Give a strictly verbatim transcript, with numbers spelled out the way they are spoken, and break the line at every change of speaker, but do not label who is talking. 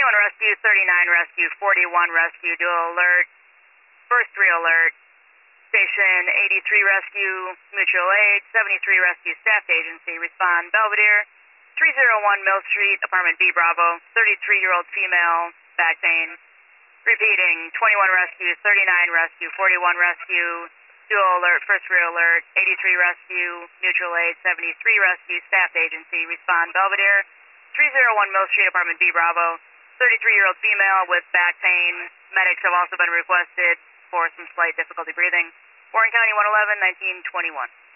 twenty-one rescue, thirty-nine rescue, forty-one rescue, dual alert, first three alert, station eighty-three rescue, mutual aid, seventy-three rescue, staff agency, respond Belvedere, three oh one Mill Street, apartment B Bravo, thirty-three-year-old female, back pain. Repeating, twenty-one rescue, thirty-nine rescue, forty-one rescue, dual alert, first rear alert, eighty-three rescue, mutual aid, seventy-three rescue, staff agency, respond Belvedere, three oh one Mill Street, apartment B Bravo, thirty-three-year-old female with back pain. Medics have also been requested for some slight difficulty breathing. Warren County one eleven, nineteen twenty-one.